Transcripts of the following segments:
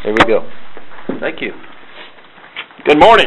Here we go. Thank you. Good morning.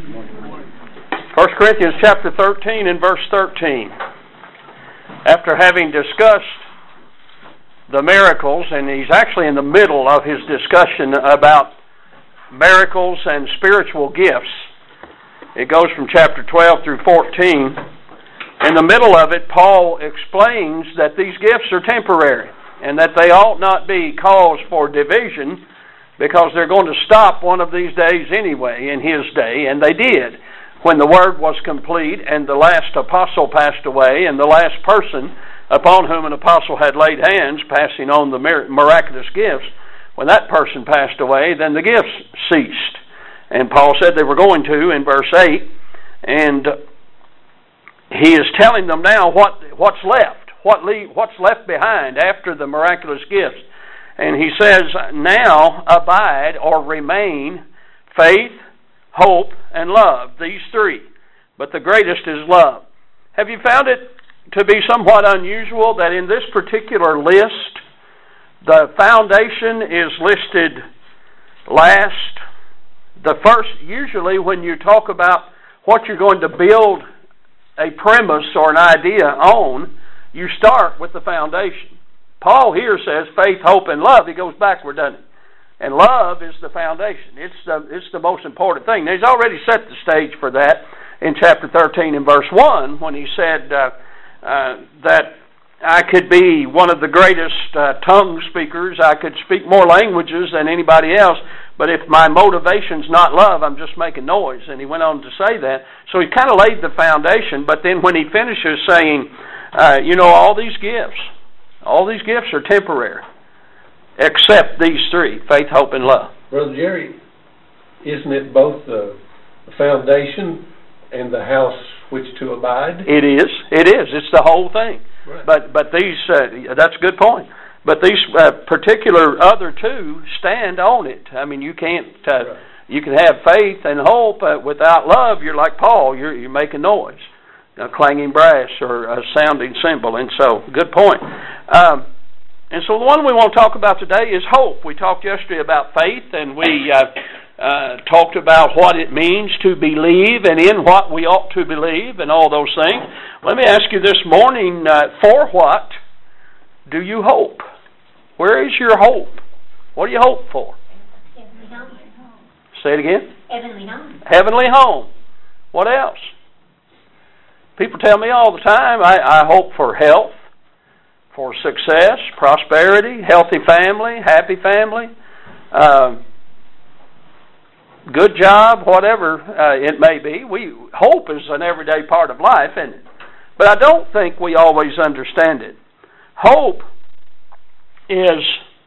1 Corinthians chapter 13 and verse 13. After having discussed the miracles, and he's actually in the middle of his discussion about miracles and spiritual gifts. It goes from chapter 12 through 14. In the middle of it, Paul explains that these gifts are temporary and that they ought not be cause for division, because they're going to stop one of these days anyway in his day, and they did. When the word was complete and the last apostle passed away, and the last person upon whom an apostle had laid hands, passing on the miraculous gifts, when that person passed away, then the gifts ceased. And Paul said they were going to in verse 8, and he is telling them now what's left, what's left behind after the miraculous gifts. And he says, now abide or remain faith, hope, and love, these three. But the greatest is love. Have you found it to be somewhat unusual that in this particular list, the foundation is listed last? The first, usually when you talk about what you're going to build a premise or an idea on, you start with the foundation. Paul here says faith, hope, and love. He goes backward, doesn't he? And love is the foundation. It's the most important thing. Now, he's already set the stage for that in chapter 13 and verse 1 when he said that I could be one of the greatest tongue speakers. I could speak more languages than anybody else, but if my motivation's not love, I'm just making noise. And he went on to say that. So he kind of laid the foundation, but then when he finishes saying, all these gifts are temporary, except these three, faith, hope, and love. Brother Jerry, isn't it both the foundation and the house which to abide? It is. It's the whole thing. Right. But these, that's a good point. But these particular other two stand on it. I mean, you can't, right. You can have faith and hope without love. You're like Paul, you're making noise. A clanging brass or a sounding cymbal. And so, good point. And so the one we want to talk about today is hope. We talked yesterday about faith, and we talked about what it means to believe and in what we ought to believe and all those things. Let me ask you this morning, for what do you hope? Where is your hope? What do you hope for? Heavenly home. Say it again. Heavenly home. Heavenly home. What else? People tell me all the time, I hope for health, for success, prosperity, healthy family, happy family, good job, whatever it may be. Hope is an everyday part of life, isn't it? But I don't think we always understand it. Hope is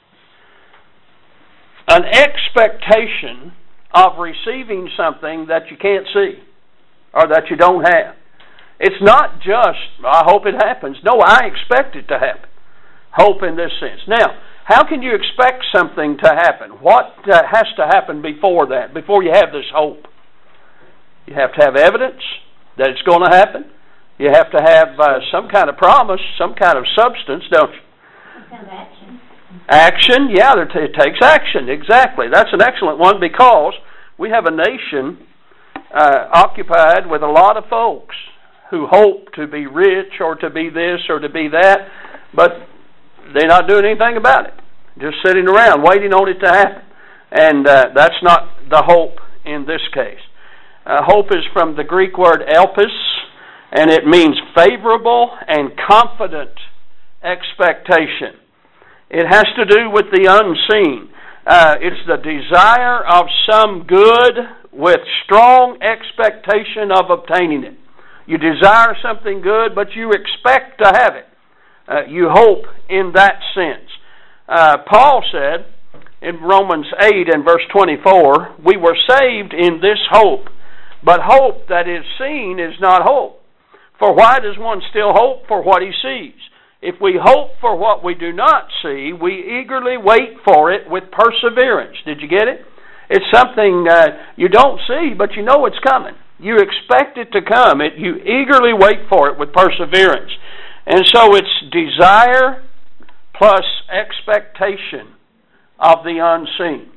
an expectation of receiving something that you can't see or that you don't have. It's not just, I hope it happens. No, I expect it to happen. Hope in this sense. Now, how can you expect something to happen? What has to happen before that, before you have this hope? You have to have evidence that it's going to happen. You have to have some kind of promise, some kind of substance, don't you? Some kind of action. Action, yeah, it takes action, exactly. That's an excellent one, because we have a nation occupied with a lot of folks who hope to be rich or to be this or to be that, but they're not doing anything about it. Just sitting around waiting on it to happen. And that's not the hope in this case. Hope is from the Greek word elpis, and it means favorable and confident expectation. It has to do with the unseen. It's the desire of some good with strong expectation of obtaining it. You desire something good, but you expect to have it. You hope in that sense. Paul said in Romans 8 and verse 24, we were saved in this hope, but hope that is seen is not hope. For why does one still hope for what he sees? If we hope for what we do not see, we eagerly wait for it with perseverance. Did you get it? It's something you don't see, but you know it's coming. You expect it to come. You eagerly wait for it with perseverance. And so it's desire plus expectation of the unseen.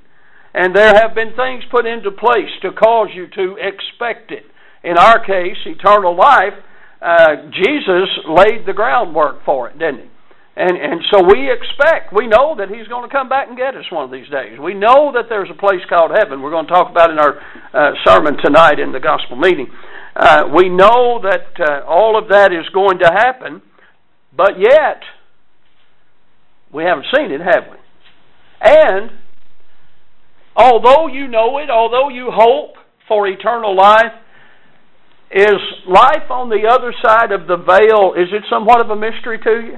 And there have been things put into place to cause you to expect it. In our case, eternal life, Jesus laid the groundwork for it, didn't he? And so we know that He's going to come back and get us one of these days. We know that there's a place called heaven. We're going to talk about it in our sermon tonight in the gospel meeting. We know that all of that is going to happen, but yet we haven't seen it, have we? And although you know it, although you hope for eternal life, is life on the other side of the veil, is it somewhat of a mystery to you?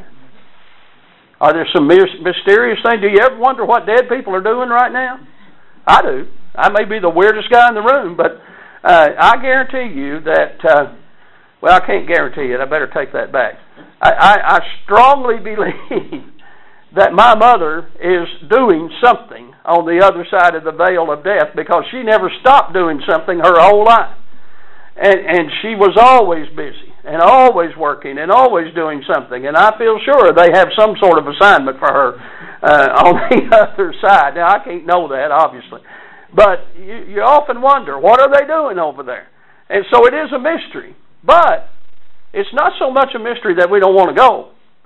Are there some mysterious things? Do you ever wonder what dead people are doing right now? I do. I may be the weirdest guy in the room, but I guarantee you that, well, I can't guarantee it. I better take that back. I strongly believe that my mother is doing something on the other side of the veil of death, because she never stopped doing something her whole life. And she was always busy and always working and always doing something. And I feel sure they have some sort of assignment for her on the other side. Now, I can't know that, obviously. But you often wonder, what are they doing over there? And so it is a mystery. But it's not so much a mystery that we don't want to go.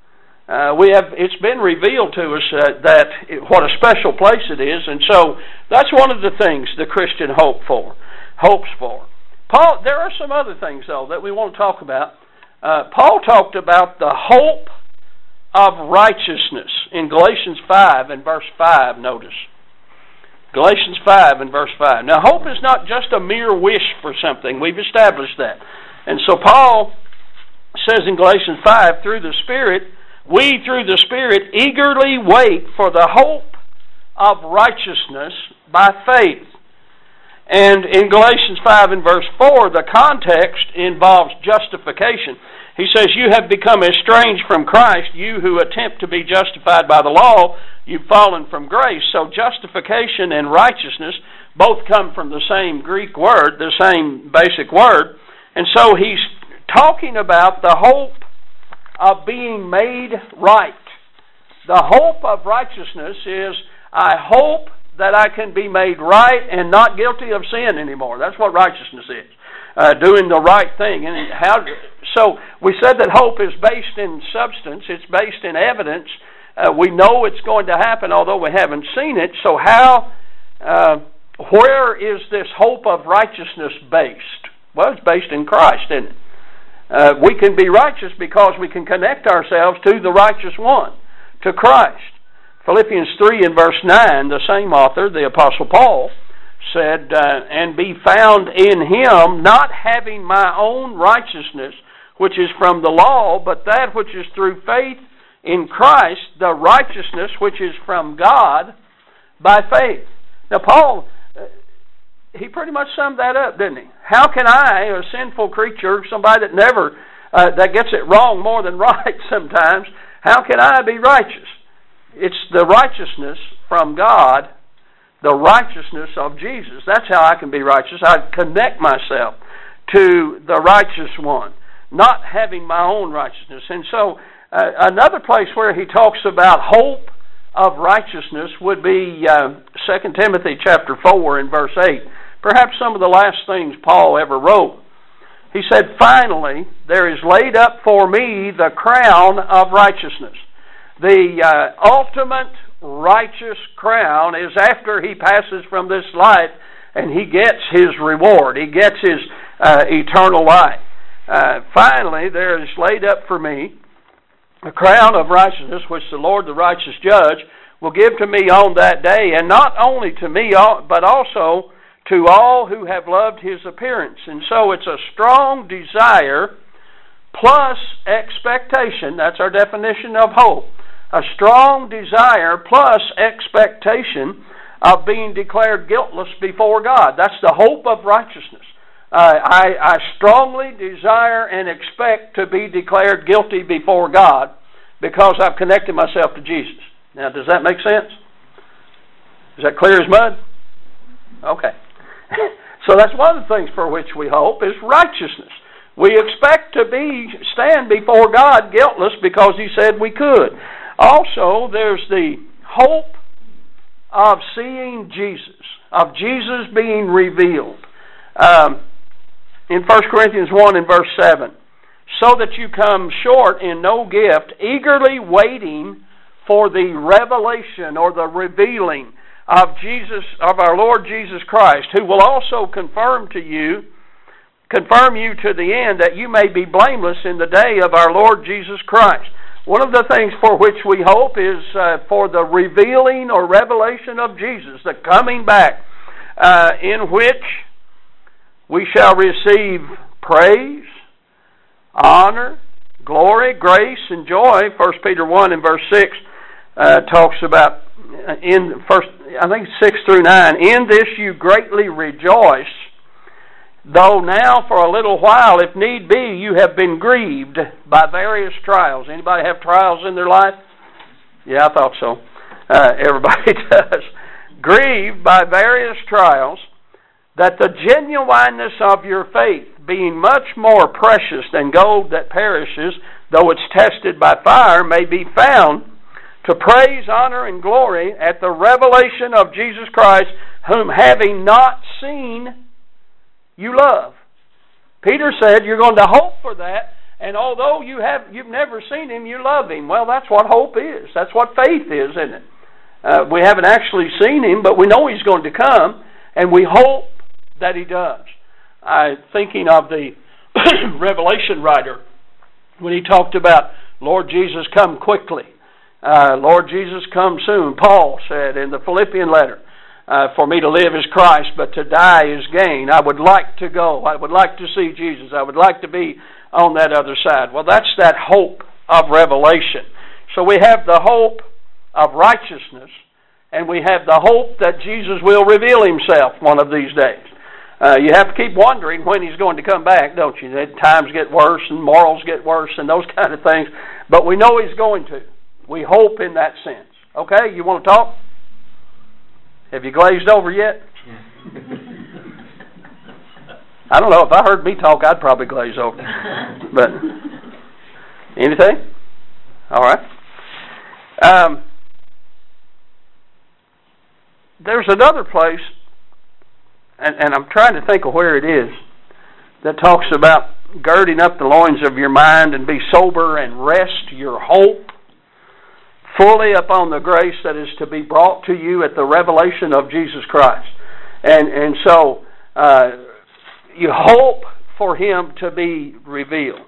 It's been revealed to us what a special place it is. And so that's one of the things the Christian hopes for. Paul, there are some other things, though, that we want to talk about. Paul talked about the hope of righteousness in Galatians 5 and verse 5, notice. Galatians 5 and verse 5. Now, hope is not just a mere wish for something. We've established that. And so Paul says in Galatians 5, through the Spirit, we through the Spirit eagerly wait for the hope of righteousness by faith. And in Galatians 5 and verse 4, the context involves justification. He says, you have become estranged from Christ, you who attempt to be justified by the law, you've fallen from grace. So justification and righteousness both come from the same Greek word, the same basic word. And so he's talking about the hope of being made right. The hope of righteousness is, I hope that I can be made right and not guilty of sin anymore. That's what righteousness is. Doing the right thing. And so we said that hope is based in substance. It's based in evidence. We know it's going to happen, although we haven't seen it. So where is this hope of righteousness based? Well, it's based in Christ, isn't it? We can be righteous because we can connect ourselves to the righteous one, to Christ. Philippians 3 and verse 9, the same author, the Apostle Paul, said, and be found in Him, not having my own righteousness, which is from the law, but that which is through faith in Christ, the righteousness which is from God by faith. Now, Paul, he pretty much summed that up, didn't he? How can I, a sinful creature, somebody that gets it wrong more than right sometimes, how can I be righteous? It's the righteousness from God, the righteousness of Jesus. That's how I can be righteous. I connect myself to the righteous one, not having my own righteousness. And so another place where he talks about hope of righteousness would be 2 Timothy chapter 4 and verse 8. Perhaps some of the last things Paul ever wrote. He said, finally, there is laid up for me the crown of righteousness. The ultimate righteous crown is after he passes from this life and he gets his reward. He gets his eternal life. Finally, there is laid up for me a crown of righteousness, which the Lord, the righteous judge, will give to me on that day, and not only to me, but also to all who have loved his appearance. And so it's a strong desire plus expectation. That's our definition of hope. A strong desire plus expectation of being declared guiltless before God. That's the hope of righteousness. I strongly desire and expect to be declared guilty before God because I've connected myself to Jesus. Now, does that make sense? Is that clear as mud? Okay. So that's one of the things for which we hope is righteousness. We expect to stand before God guiltless because He said we could. Also, there's the hope of seeing Jesus, of Jesus being revealed. In 1 Corinthians 1 and verse 7, so that you come short in no gift, eagerly waiting for the revelation or the revealing of Jesus, of our Lord Jesus Christ, who will also confirm you to the end, that you may be blameless in the day of our Lord Jesus Christ. One of the things for which we hope is for the revealing or revelation of Jesus, the coming back, in which we shall receive praise, honor, glory, grace, and joy. 1 Peter 1 and verse 6 talks about, in first, I think 6 through 9, in this you greatly rejoice, though now for a little while, if need be, you have been grieved by various trials. Anybody have trials in their life? Yeah, I thought so. Everybody does. Grieved by various trials, that the genuineness of your faith, being much more precious than gold that perishes, though it's tested by fire, may be found to praise, honor, and glory at the revelation of Jesus Christ, whom having not seen, you love. Peter said you're going to hope for that, and although you've never seen Him, you love Him. Well, that's what hope is. That's what faith is, isn't it? We haven't actually seen Him, but we know He's going to come, and we hope that He does. Thinking of the Revelation writer, when he talked about, Lord Jesus, come quickly. Lord Jesus, come soon. Paul said in the Philippian letter, for me to live is Christ, but to die is gain. I would like to go. I would like to see Jesus. I would like to be on that other side. Well, that's that hope of revelation. So we have the hope of righteousness, and we have the hope that Jesus will reveal Himself one of these days. You have to keep wondering when He's going to come back, don't you? Times get worse and morals get worse and those kind of things, but we know He's going to. We hope in that sense. Okay, you want to talk? Have you glazed over yet? I don't know. If I heard me talk, I'd probably glaze over. But, anything? All right. There's another place, and I'm trying to think of where it is, that talks about girding up the loins of your mind and be sober and rest your hope fully upon the grace that is to be brought to you at the revelation of Jesus Christ. And so you hope for Him to be revealed.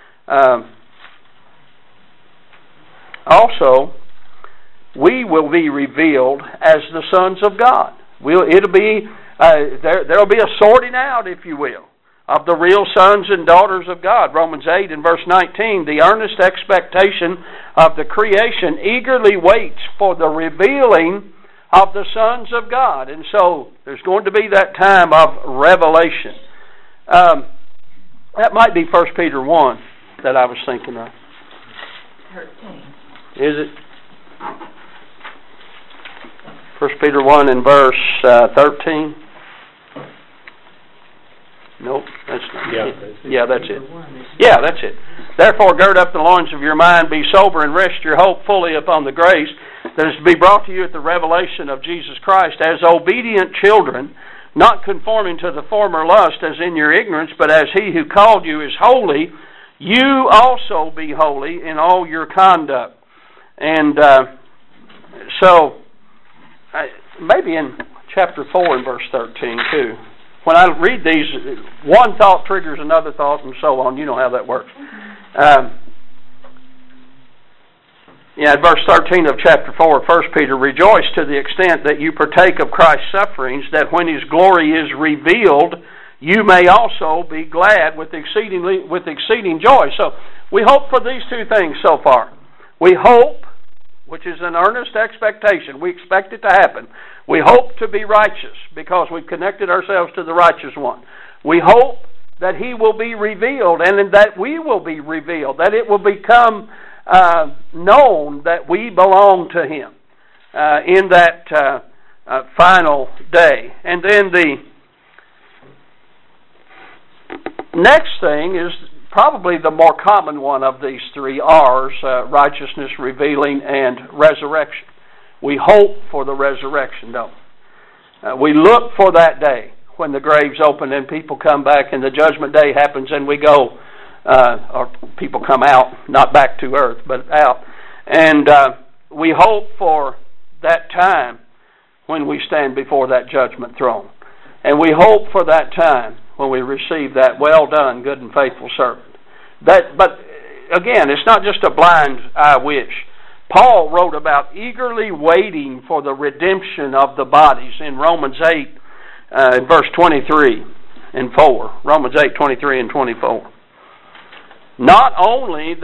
Also, we will be revealed as the sons of God. It'll be there'll be a sorting out, if you will, of the real sons and daughters of God. Romans 8 and verse 19, the earnest expectation of the creation eagerly waits for the revealing of the sons of God. And so there's going to be that time of revelation. That might be 1 Peter 1 that I was thinking of. 13. Is it? 1 Peter 1 and verse 13. Nope, that's not it. Yeah, that's it. Yeah, that's it. Therefore, gird up the loins of your mind, be sober, and rest your hope fully upon the grace that is to be brought to you at the revelation of Jesus Christ, as obedient children, not conforming to the former lust as in your ignorance, but as He who called you is holy, you also be holy in all your conduct. And so, maybe in chapter 4 and verse 13 too. When I read these, one thought triggers another thought and so on. You know how that works. Verse 13 of chapter 4 of 1 Peter, rejoice to the extent that you partake of Christ's sufferings, that when His glory is revealed, you may also be glad with exceeding joy. So we hope for these two things so far. We hope, which is an earnest expectation. We expect it to happen. We hope to be righteous because we've connected ourselves to the righteous one. We hope that He will be revealed and that we will be revealed, that it will become known that we belong to Him in that final day. And then the next thing is probably the more common one of these three R's, righteousness, revealing, and resurrection. We hope for the resurrection, don't we? We look for that day when the graves open and people come back and the judgment day happens and we go, or people come out, not back to earth, but out. And we hope for that time when we stand before that judgment throne. And we hope for that time when we receive that well done, good and faithful servant. But again, it's not just a blind I wish. Paul wrote about eagerly waiting for the redemption of the bodies in Romans 8, verse 23 and 4. Romans 8, 23 and 24. Not only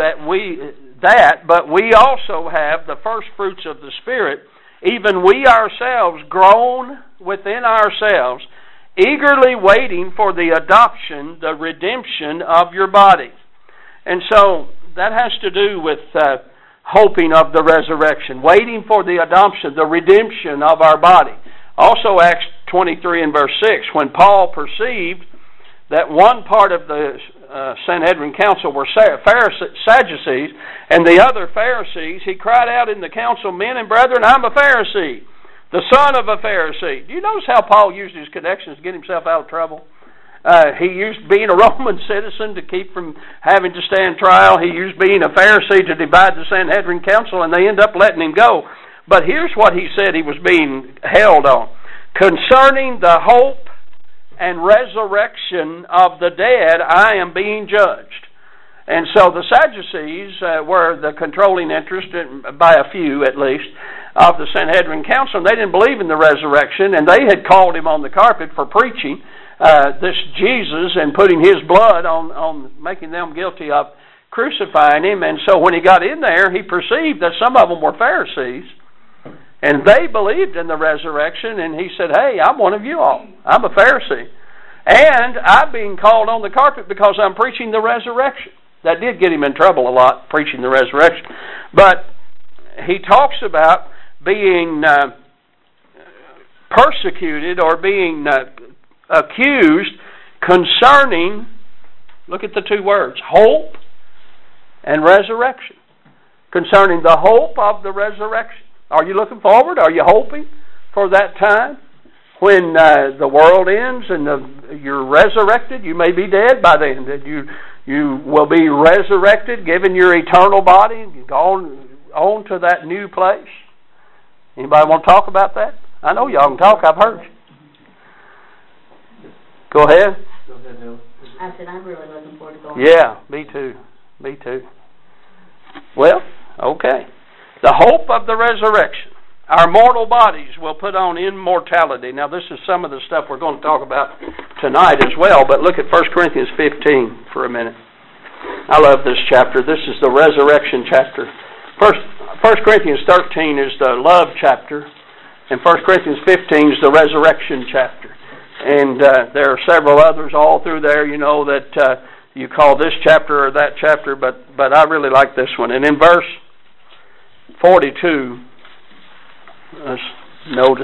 but we also have the first fruits of the Spirit, even we ourselves groan within ourselves, eagerly waiting for the adoption, the redemption of your body. And so that has to do with hoping of the resurrection, waiting for the adoption, the redemption of our body. Also Acts 23 and verse 6, when Paul perceived that one part of the Sanhedrin council were Sadducees and the other Pharisees, he cried out in the council, "Men and brethren, I'm a Pharisee, the son of a Pharisee." Do you notice how Paul used his connections to get himself out of trouble? He used being a Roman citizen to keep from having to stand trial. He used being a Pharisee to divide the Sanhedrin council, and they end up letting him go. But here's what he said he was being held on. Concerning the hope and resurrection of the dead, I am being judged. And so the Sadducees were the controlling interest, by a few at least, of the Sanhedrin council. And they didn't believe in the resurrection, and they had called him on the carpet for preaching this Jesus and putting his blood on making them guilty of crucifying him. And so when he got in there, he perceived that some of them were Pharisees, and they believed in the resurrection, and he said, "Hey, I'm one of you all. I'm a Pharisee. And I'm being called on the carpet because I'm preaching the resurrection." That did get him in trouble a lot, preaching the resurrection. But he talks about being persecuted or being accused concerning, look at the two words, hope and resurrection. Concerning the hope of the resurrection. Are you looking forward? Are you hoping for that time when the world ends and you're resurrected? You may be dead by then. That you will be resurrected, given your eternal body, and gone on to that new place. Anybody want to talk about that? I know y'all can talk. I've heard you. Go ahead. Go ahead, Bill. I said I'm really looking forward to going. Yeah, me too. Me too. Well, okay. The hope of the resurrection. Our mortal bodies will put on immortality. Now, this is some of the stuff we're going to talk about tonight as well, but look at 1 Corinthians 15 for a minute. I love this chapter. This is the resurrection chapter. 1 Corinthians 13 is the love chapter, and 1 Corinthians 15 is the resurrection chapter. And there are several others all through there, you know, that you call this chapter or that chapter, but I really like this one. And in verse 42, let's notice,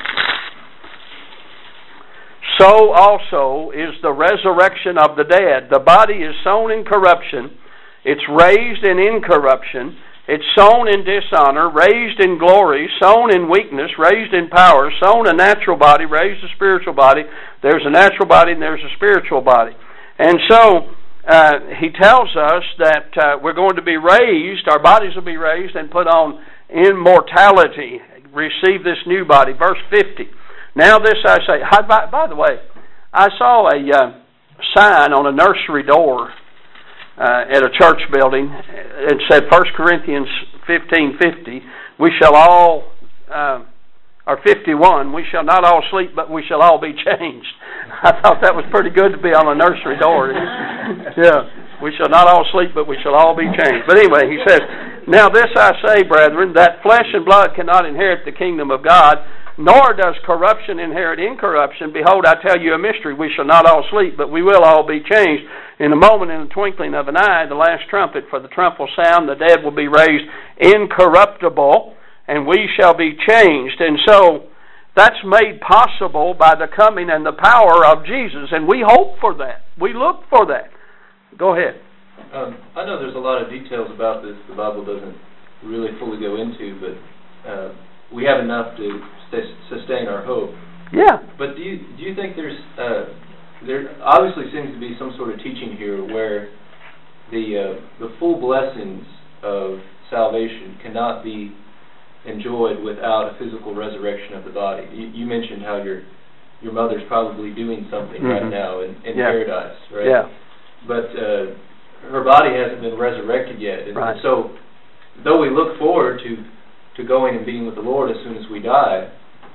so also is the resurrection of the dead. The body is sown in corruption, it's raised in incorruption. It's sown in dishonor, raised in glory, sown in weakness, raised in power, sown a natural body, raised a spiritual body. There's a natural body and there's a spiritual body. And so he tells us that we're going to be raised, our bodies will be raised and put on immortality, receive this new body. Verse 50. Now this I say, by the way, I saw a sign on a nursery door at a church building. It said 1 Corinthians 15:50, we shall all, or 51, we shall not all sleep, but we shall all be changed. I thought that was pretty good to be on a nursery door. Yeah, we shall not all sleep, but we shall all be changed. But anyway, he says, now this I say, brethren, that flesh and blood cannot inherit the kingdom of God, nor does corruption inherit incorruption. Behold, I tell you a mystery. We shall not all sleep, but we will all be changed. In a moment, in the twinkling of an eye, the last trumpet, for the trump will sound, the dead will be raised incorruptible, and we shall be changed. And so, that's made possible by the coming and the power of Jesus, and we hope for that. We look for that. Go ahead. I know there's a lot of details about this the Bible doesn't really fully go into, but we have enough to sustain our hope. Yeah. But do you think there obviously seems to be some sort of teaching here where the full blessings of salvation cannot be enjoyed without a physical resurrection of the body? You mentioned how your mother's probably doing something right now in paradise, right? Yeah. But her body hasn't been resurrected yet, and right. So though we look forward to going and being with the Lord as soon as we die,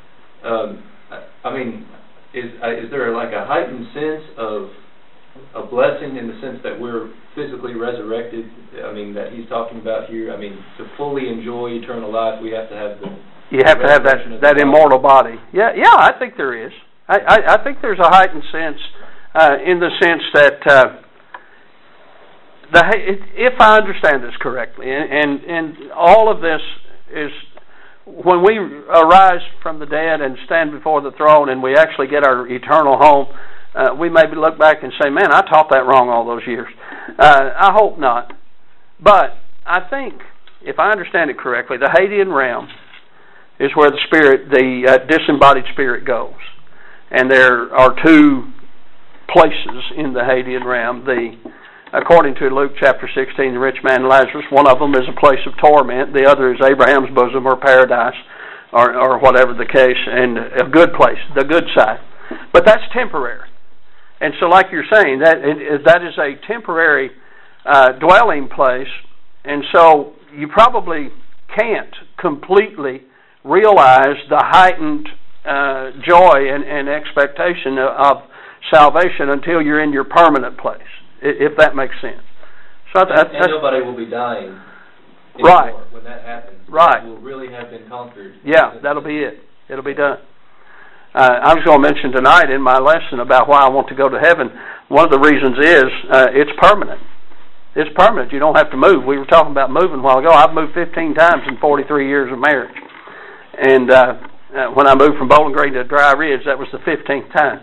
I mean, is there like a heightened sense of a blessing in the sense that we're physically resurrected? I mean, that he's talking about here. I mean, to fully enjoy eternal life, we have to have that immortal body. Yeah, I think there is. I think there's a heightened sense in the sense that if I understand this correctly, and all of this is when we arise from the dead and stand before the throne and we actually get our eternal home, we maybe look back and say, man, I taught that wrong all those years. I hope not. But I think, if I understand it correctly, the Hadean realm is where the disembodied spirit goes. And there are two places in the Hadean realm. According to Luke chapter 16, the rich man and Lazarus, one of them is a place of torment. The other is Abraham's bosom or paradise or whatever the case, and a good place, the good side. But that's temporary. And so like you're saying, that is a temporary dwelling place, and so you probably can't completely realize the heightened joy and expectation of salvation until you're in your permanent place, if that makes sense. So and nobody will be dying anymore right when that happens. Right. It will really have been conquered. Yeah, that'll be it. It'll be done. I was going to mention tonight in my lesson about why I want to go to heaven. One of the reasons is it's permanent. It's permanent. You don't have to move. We were talking about moving a while ago. I've moved 15 times in 43 years of marriage. And when I moved from Bowling Green to Dry Ridge, that was the 15th time.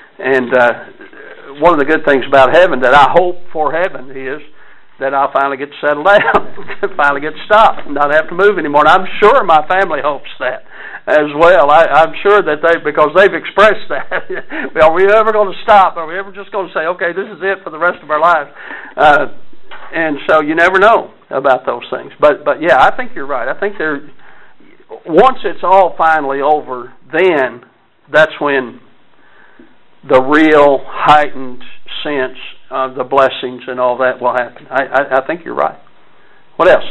And one of the good things about heaven that I hope for heaven is that I'll finally get to settle down, finally get to stop, and not have to move anymore. And I'm sure my family hopes that as well. I'm sure that because they've expressed that. Are we ever going to stop? Are we ever just going to say, okay, this is it for the rest of our lives? And so you never know about those things. But yeah, I think you're right. I think once it's all finally over, then that's when the real heightened sense of the blessings and all that will happen. I think you're right. What else?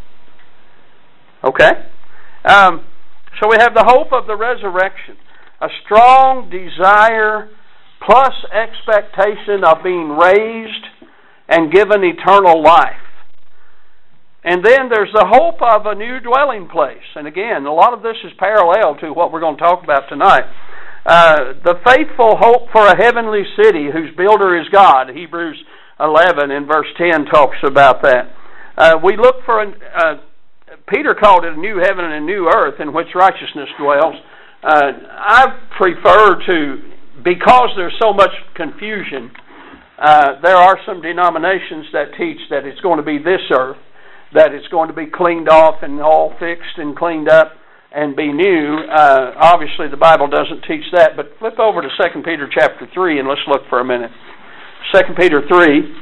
Okay. So we have the hope of the resurrection, a strong desire plus expectation of being raised and given eternal life. And then there's the hope of a new dwelling place. And again, a lot of this is parallel to what we're going to talk about tonight. The faithful hope for a heavenly city whose builder is God. Hebrews 11 in verse 10 talks about that. We look for, Peter called it a new heaven and a new earth in which righteousness dwells. I prefer because there's so much confusion, there are some denominations that teach that it's going to be this earth, that it's going to be cleaned off and all fixed and cleaned up and be new. Obviously the Bible doesn't teach that, but flip over to 2 Peter chapter 3 and let's look for a minute. 2 Peter 3.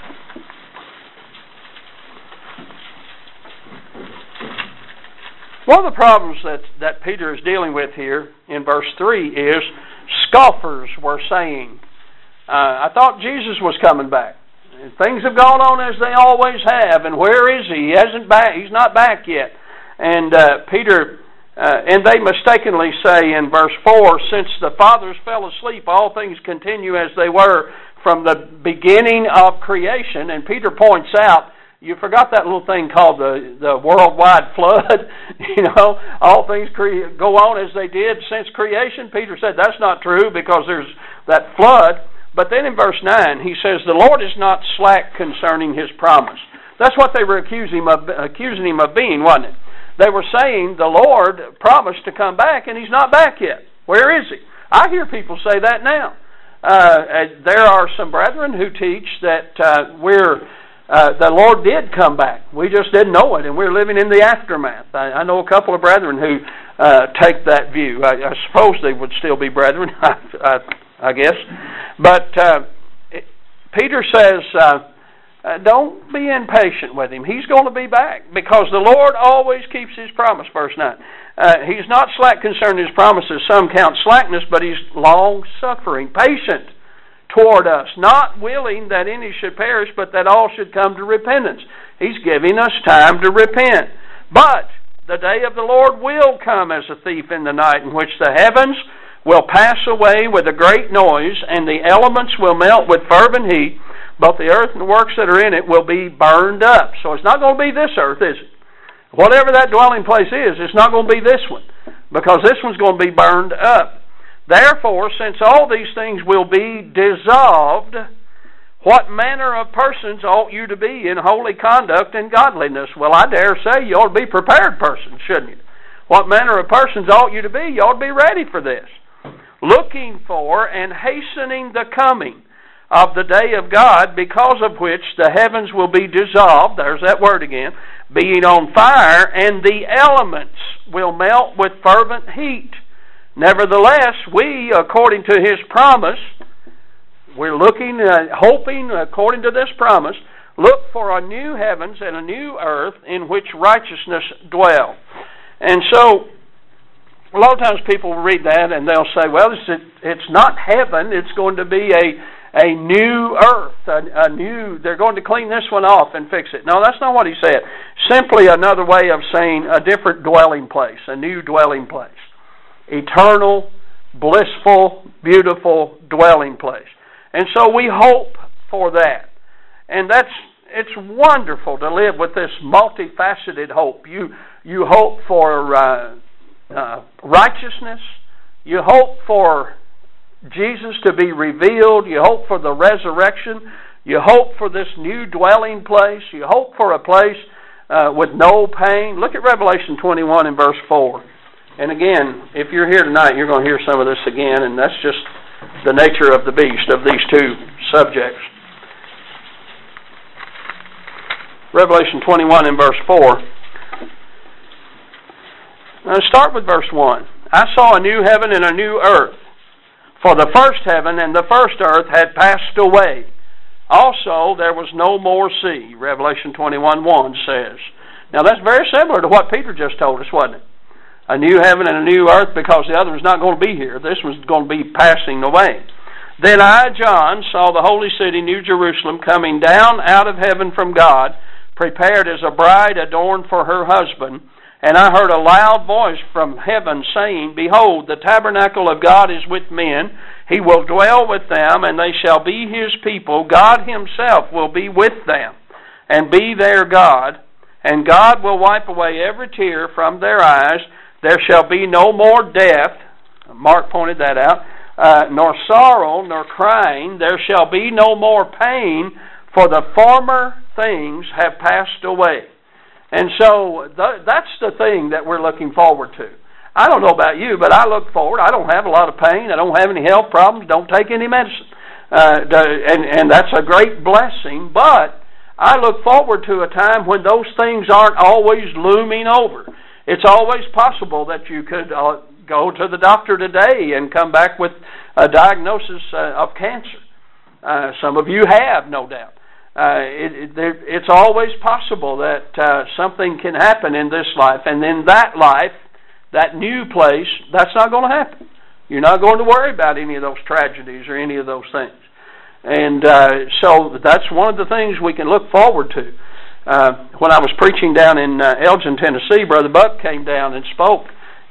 One of the problems that Peter is dealing with here in verse 3 is scoffers were saying, I thought Jesus was coming back. And things have gone on as they always have, and where is he? He's not back yet. And Peter, and they mistakenly say in verse 4, since the fathers fell asleep, all things continue as they were from the beginning of creation. And Peter points out, you forgot that little thing called the worldwide flood. All things go on as they did since creation. Peter said that's not true because there's that flood. But then in verse 9, he says, the Lord is not slack concerning his promise. That's what they were accusing him of being, wasn't it? They were saying the Lord promised to come back, and he's not back yet. Where is he? I hear people say that now. There are some brethren who teach that we're the Lord did come back. We just didn't know it, and we're living in the aftermath. I know a couple of brethren who take that view. I suppose they would still be brethren, I guess. But Peter says, don't be impatient with him. He's going to be back, because the Lord always keeps his promise, verse 9. He's not slack concerning his promises. Some count slackness, but he's long-suffering, patient toward us, not willing that any should perish, but that all should come to repentance. He's giving us time to repent. But the day of the Lord will come as a thief in the night, in which the heavens will pass away with a great noise, and the elements will melt with fervent heat. Both the earth and the works that are in it will be burned up. So it's not going to be this earth, is it? Whatever that dwelling place is, it's not going to be this one, because this one's going to be burned up. Therefore, since all these things will be dissolved, what manner of persons ought you to be in holy conduct and godliness? Well, I dare say you ought to be prepared persons, shouldn't you? What manner of persons ought you to be? You ought to be ready for this. Looking for and hastening the coming of the day of God, because of which the heavens will be dissolved, there's that word again, being on fire, and the elements will melt with fervent heat. Nevertheless, we, according to his promise, we're looking, hoping, according to this promise, look for a new heavens and a new earth in which righteousness dwell. And so, a lot of times people will read that and they'll say, well, it's not heaven, it's going to be a new earth, they're going to clean this one off and fix it. No, that's not what he said. Simply another way of saying a different dwelling place, a new dwelling place. Eternal, blissful, beautiful dwelling place. And so we hope for that. And it's wonderful to live with this multifaceted hope. You hope for righteousness. You hope for Jesus to be revealed. You hope for the resurrection. You hope for this new dwelling place. You hope for a place with no pain. Look at Revelation 21 and verse 4. And again, if you're here tonight, you're going to hear some of this again, and that's just the nature of the beast of these two subjects. Revelation 21 and verse 4. Now start with verse 1. I saw a new heaven and a new earth, for the first heaven and the first earth had passed away. Also there was no more sea, Revelation 21:1 says. Now that's very similar to what Peter just told us, wasn't it? A new heaven and a new earth, because the other was not going to be here. This one's going to be passing away. Then I, John, saw the holy city, New Jerusalem, coming down out of heaven from God, prepared as a bride adorned for her husband. And I heard a loud voice from heaven saying, Behold, the tabernacle of God is with men. He will dwell with them, and they shall be his people. God himself will be with them and be their God. And God will wipe away every tear from their eyes. There shall be no more death, Mark pointed that out, nor sorrow, nor crying. There shall be no more pain, for the former things have passed away. And so that's the thing that we're looking forward to. I don't know about you, but I look forward. I don't have a lot of pain. I don't have any health problems. Don't take any medicine. And that's a great blessing. But I look forward to a time when those things aren't always looming over. It's always possible that you could go to the doctor today and come back with a diagnosis of cancer. Some of you have, no doubt. It's always possible that something can happen in this life, and in that life, that new place, that's not going to happen. You're not going to worry about any of those tragedies or any of those things. And so that's one of the things we can look forward to. When I was preaching down in Elgin, Tennessee, Brother Buck came down and spoke.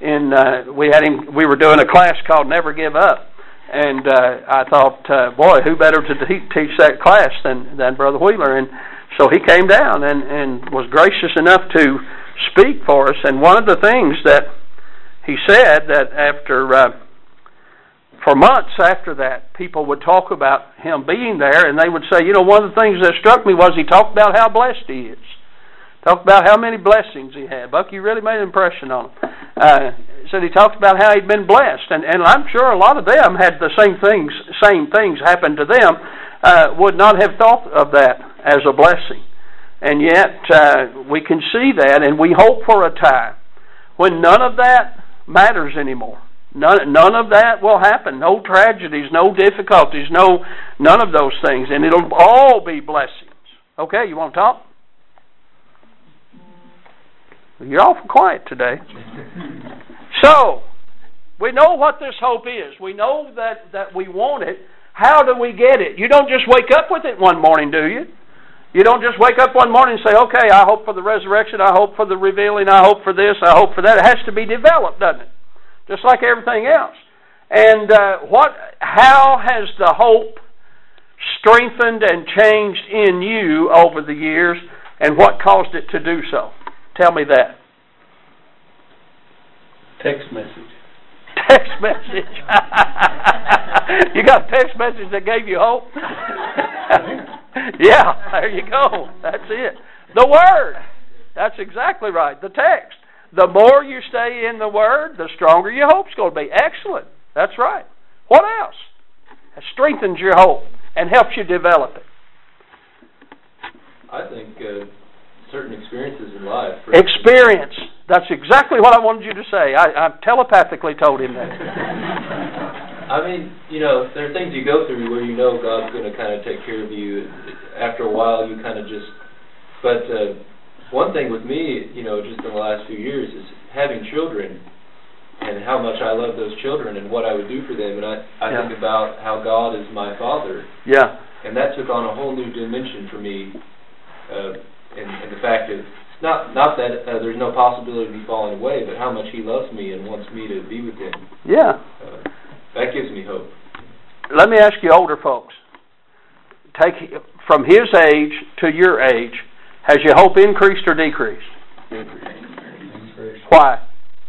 We were doing a class called Never Give Up. And I thought, boy, who better to teach that class than Brother Wheeler? And so he came down and was gracious enough to speak for us. And one of the things that he said, that for months after that, people would talk about him being there, and they would say, one of the things that struck me was he talked about how blessed he is. Talked about how many blessings he had. Buck, you really made an impression on him. Said he talked about how he'd been blessed, and I'm sure a lot of them had the same things happen to them, would not have thought of that as a blessing. And yet, we can see that, and we hope for a time when none of that matters anymore. None of that will happen. No tragedies, no difficulties, none of those things. And it'll all be blessings. Okay, you want to talk? You're awful quiet today. So, we know what this hope is. We know that we want it. How do we get it? You don't just wake up with it one morning, do you? You don't just wake up one morning and say, okay, I hope for the resurrection, I hope for the revealing, I hope for this, I hope for that. It has to be developed, doesn't it? Just like everything else. And how has the hope strengthened and changed in you over the years, and what caused it to do so? Tell me that. Text message. Text message. You got a text message that gave you hope? Yeah, there you go. That's it. The Word. That's exactly right. The text. The more you stay in the Word, the stronger your hope's going to be. Excellent. That's right. What else? It strengthens your hope and helps you develop it. I think certain experiences in life. Experience. That's exactly what I wanted you to say. I telepathically told him that. I mean, there are things you go through where you know God's going to kind of take care of you. After a while, you kind of just... But one thing with me, just in the last few years, is having children and how much I love those children and what I would do for them. And I think about how God is my Father. Yeah. And that took on a whole new dimension for me. And the fact of, not that there's no possibility of me falling away, but how much He loves me and wants me to be with Him. Yeah. That gives me hope. Let me ask you older folks. Take from his age to your age, has your hope increased or decreased? Increased. Why?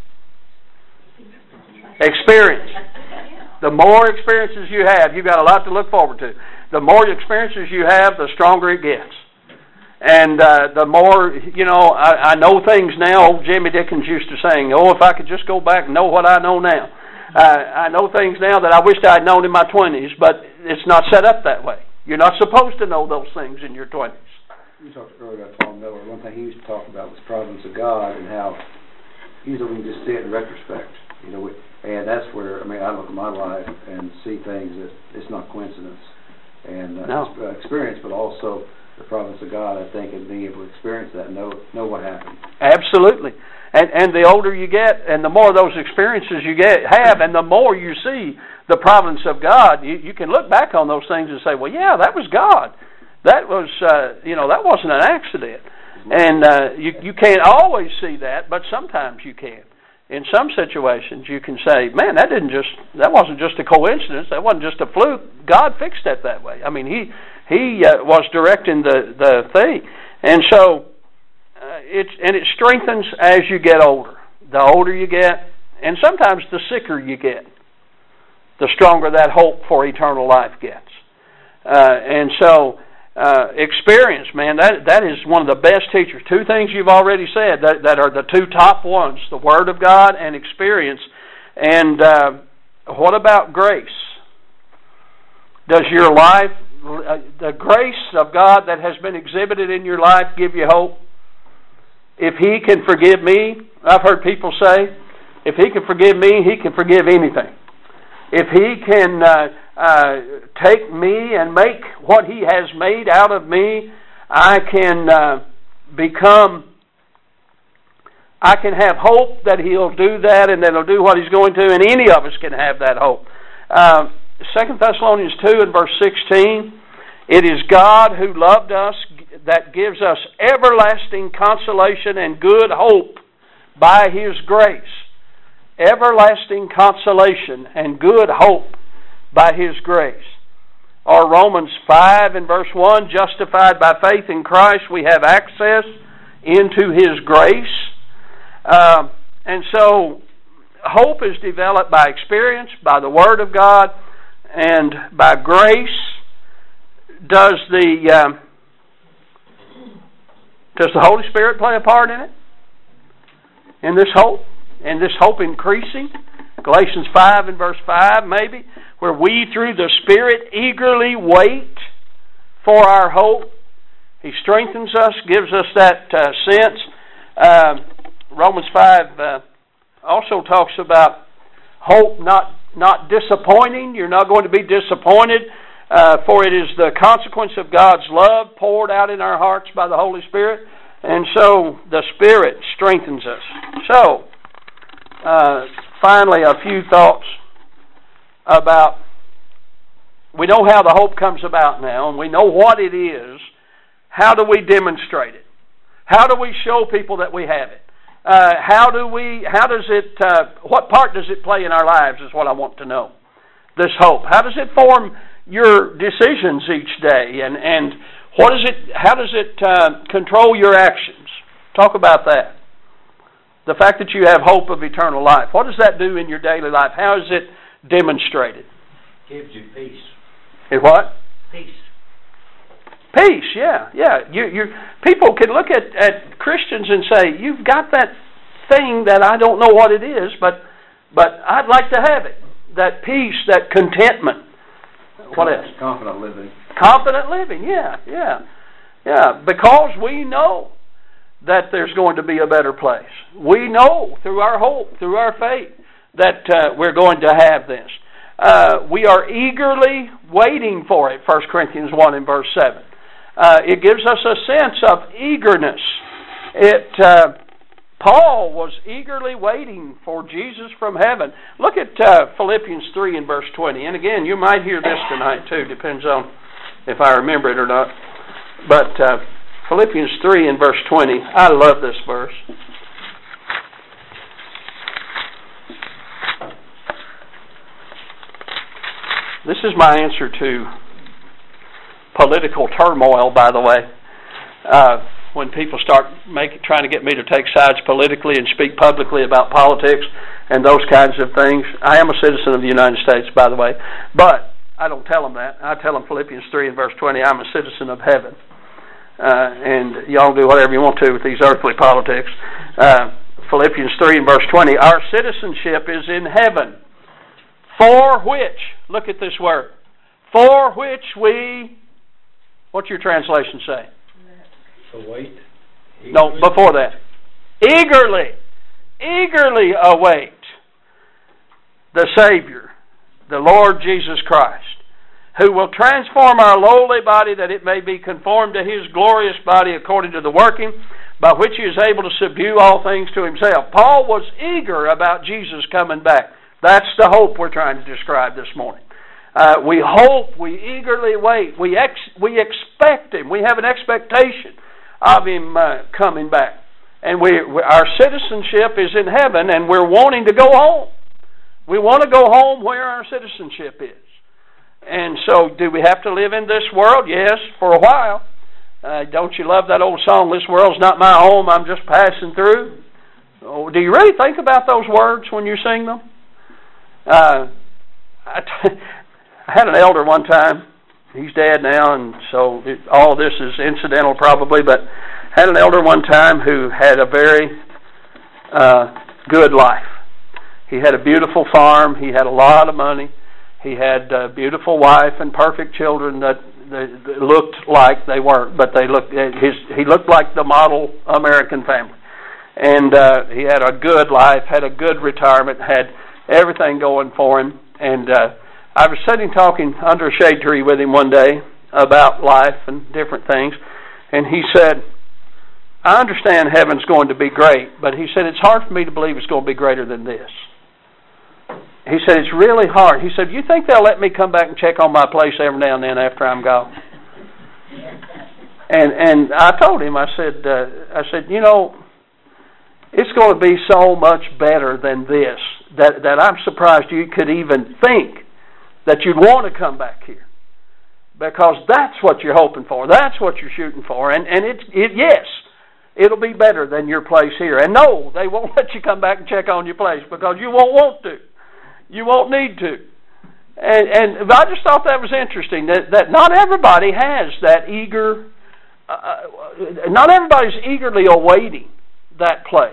Experience. The more experiences you have, you've got a lot to look forward to. The more experiences you have, the stronger it gets. And the more, I know things now. Old Jimmy Dickens used to sing, oh, if I could just go back and know what I know now. I know things now that I wished I had known in my 20s, but it's not set up that way. You're not supposed to know those things in your 20s. You talked earlier about Tom Miller. One thing he used to talk about was providence of God and how usually we can just see it in retrospect. And that's where, I look at my life and see things that it's not coincidence. And it's experience, but also the providence of God, I think, and being able to experience that and know what happened. Absolutely. And the older you get, and the more of those experiences you have, and the more you see the providence of God, you can look back on those things and say, well, yeah, that was God. That was, that wasn't an accident. And you can't always see that, but sometimes you can. In some situations, you can say, man, that wasn't just a coincidence. That wasn't just a fluke. God fixed it that way. He was directing the thing. And so, it strengthens as you get older. The older you get, and sometimes the sicker you get, the stronger that hope for eternal life gets. And so, experience, man, that is one of the best teachers. Two things you've already said that are the two top ones, the Word of God and experience. And what about grace? Does your life, the grace of God that has been exhibited in your life, give you hope? If He can forgive me, I've heard people say, if He can forgive me, He can forgive anything. If He can take me and make what He has made out of me, I can have hope that He'll do that and that He'll do what He's going to, and any of us can have that hope. 2 Thessalonians 2 and verse 16, it is God who loved us that gives us everlasting consolation and good hope by His grace. Everlasting consolation and good hope by His grace. Or Romans 5 and verse 1, justified by faith in Christ, we have access into His grace. And so, hope is developed by experience, by the Word of God, and by grace. Does the Holy Spirit play a part in it? In this hope? And this hope increasing? Galatians 5 and verse 5 maybe, where we through the Spirit eagerly wait for our hope. He strengthens us, gives us that sense. Romans 5 also talks about hope not disappointing. You're not going to be disappointed, for it is the consequence of God's love poured out in our hearts by the Holy Spirit. And so the Spirit strengthens us. So, finally, a few thoughts about, we know how the hope comes about now, and we know what it is. How do we demonstrate it? How do we show people that we have it? What part does it play in our lives is what I want to know. This hope. How does it form your decisions each day? And how does it control your actions? Talk about that. The fact that you have hope of eternal life. What does that do in your daily life? How is it demonstrated? Gives you peace. It what? Peace. Peace, yeah. People can look at Christians and say, you've got that thing that I don't know what it is, but I'd like to have it. That peace, that contentment. What else? Confident living. Confident living, yeah. Because we know that there's going to be a better place. We know through our hope, through our faith, that we're going to have this. We are eagerly waiting for it, 1 Corinthians 1 and verse 7. It gives us a sense of eagerness. Paul was eagerly waiting for Jesus from heaven. Look at Philippians 3 and verse 20. And again, you might hear this tonight too. Depends on if I remember it or not. But Philippians 3 and verse 20. I love this verse. This is my answer to political turmoil, by the way. When people start trying to get me to take sides politically and speak publicly about politics and those kinds of things. I am a citizen of the United States, by the way, but I don't tell them that. I tell them Philippians 3 and verse 20, I'm a citizen of heaven. And y'all do whatever you want to with these earthly politics. Philippians 3 and verse 20, our citizenship is in heaven, for which, look at this word, for which we, what's your translation say? Await. No, before that. Eagerly await the Savior, the Lord Jesus Christ, who will transform our lowly body that it may be conformed to His glorious body according to the working by which He is able to subdue all things to Himself. Paul was eager about Jesus coming back. That's the hope we're trying to describe this morning. We hope, we eagerly wait, we expect Him, we have an expectation of Him coming back. And our citizenship is in heaven, and we're wanting to go home. We want to go home where our citizenship is. And so, do we have to live in this world? Yes, for a while. Don't you love that old song, this world's not my home, I'm just passing through? Oh, do you really think about those words when you sing them? I had an elder one time. He's dead now, and so all of this is incidental probably, but had an elder one time who had a very good life. He had a beautiful farm. He had a lot of money. He had a beautiful wife and perfect children that looked like they weren't, but they looked. He looked like the model American family, and he had a good life, had a good retirement, had everything going for him, and I was sitting talking under a shade tree with him one day about life and different things, and he said, I understand heaven's going to be great, but he said, it's hard for me to believe it's going to be greater than this. He said, it's really hard. He said, you think they'll let me come back and check on my place every now and then after I'm gone? And I told him, I said, you know, it's going to be so much better than this that I'm surprised you could even think that you'd want to come back here, because that's what you're hoping for. That's what you're shooting for. And yes, it'll be better than your place here. And no, they won't let you come back and check on your place because you won't want to. You won't need to. And I just thought that was interesting, that not everybody has that eager, not everybody's eagerly awaiting that place.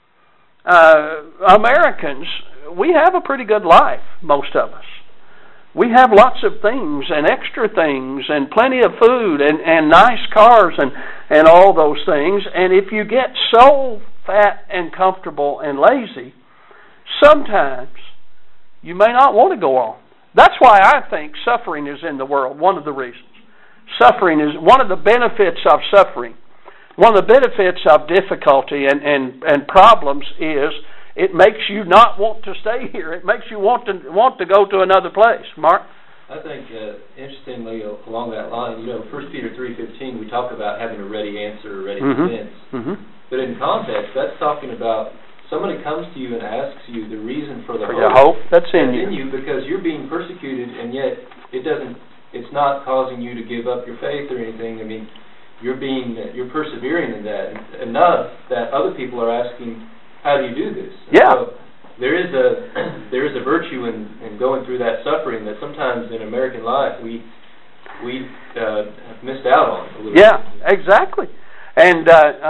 Americans, we have a pretty good life, most of us. We have lots of things and extra things and plenty of food and nice cars and all those things. And if you get so fat and comfortable and lazy, sometimes you may not want to go on. That's why I think suffering is in the world, one of the reasons. Suffering is one of the benefits of suffering. One of the benefits of difficulty and problems is it makes you not want to stay here. It makes you want to go to another place. Mark? I think, interestingly, along that line, 1 Peter 3:15, we talk about having a ready answer, a ready defense. Mm-hmm. But in context, that's talking about somebody comes to you and asks you the reason for the hope that's in you. Because you're being persecuted, and yet it's not causing you to give up your faith or anything. I mean, you're persevering in that enough that other people are asking, how do you do this? And so there is a virtue in going through that suffering that sometimes in American life we have missed out on a little bit. Yeah, exactly. And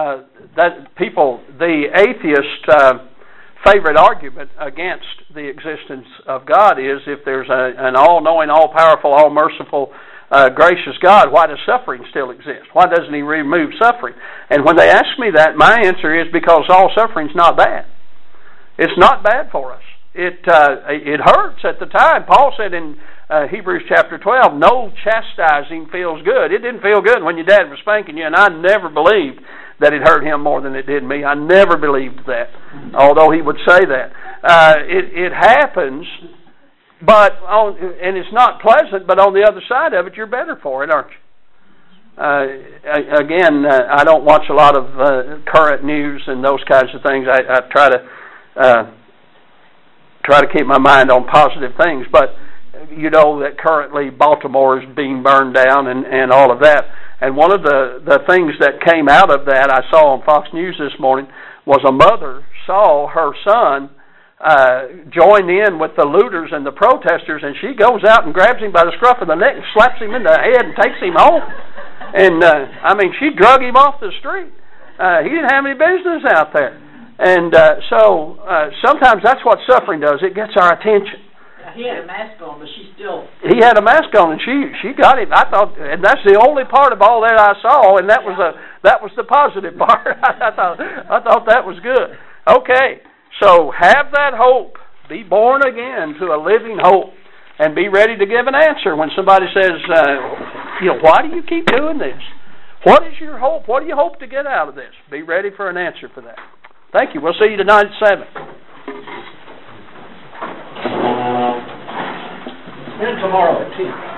the atheist favorite argument against the existence of God is if there's an all-knowing, all-powerful, all-merciful, gracious God, why does suffering still exist? Why doesn't He remove suffering? And when they ask me that, my answer is because all suffering's not bad. It's not bad for us. It hurts at the time. Paul said in Hebrews chapter 12, no chastising feels good. It didn't feel good when your dad was spanking you, and I never believed that it hurt him more than it did me. I never believed that, although he would say that. It happens, and it's not pleasant, but on the other side of it, you're better for it, aren't you? Again, I don't watch a lot of current news and those kinds of things. I try to keep my mind on positive things, but you know that currently Baltimore is being burned down and all of that. And one of the things that came out of that I saw on Fox News this morning was a mother saw her son join in with the looters and the protesters, and she goes out and grabs him by the scruff of the neck and slaps him in the head and takes him home. And she drug him off the street. He didn't have any business out there. And so sometimes that's what suffering does. It gets our attention. He had a mask on, but she still... He had a mask on, and she got him. I thought, and that's the only part of all that I saw, and that was the positive part. I thought that was good. Okay, so have that hope. Be born again to a living hope, and be ready to give an answer when somebody says, why do you keep doing this? What is your hope? What do you hope to get out of this? Be ready for an answer for that. Thank you. We'll see you tonight at 7. And tomorrow at 10.